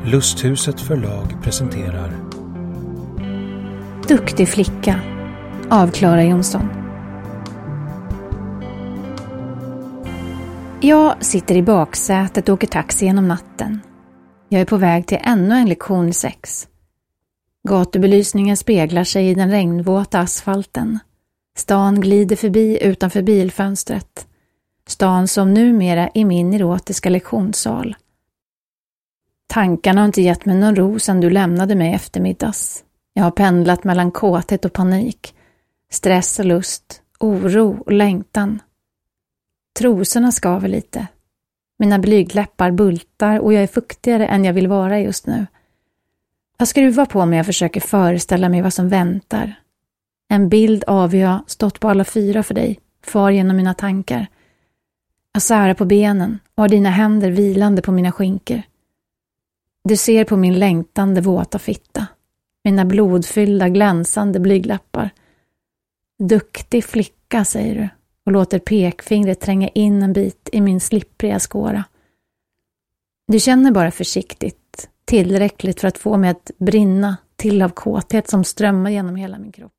Lusthuset förlag presenterar Duktig flicka av Clara Jonsson. Jag sitter i baksätet och åker taxi genom natten. Jag är på väg till ännu en lektion 6. Gatubelysningen speglar sig i den regnvåta asfalten. Stan glider förbi utanför bilfönstret. Stan som numera är min erotiska lektionssal. Tankarna har inte gett mig någon ro sedan du lämnade mig eftermiddags. Jag har pendlat mellan kåthet och panik, stress och lust, oro och längtan. Trosorna skaver lite. Mina blygdläppar bultar och jag är fuktigare än jag vill vara just nu. Jag skruvar på mig och försöker föreställa mig vad som väntar. En bild av hur jag stått på alla 4 för dig, far genom mina tankar. Jag särar på benen och har dina händer vilande på mina skinkor. Du ser på min längtande våta fitta, mina blodfyllda glänsande blygdläppar. Duktig flicka, säger du, och låter pekfingret tränga in en bit i min slippriga skåra. Du känner bara försiktigt, tillräckligt för att få mig att brinna till av kåthet som strömmar genom hela min kropp.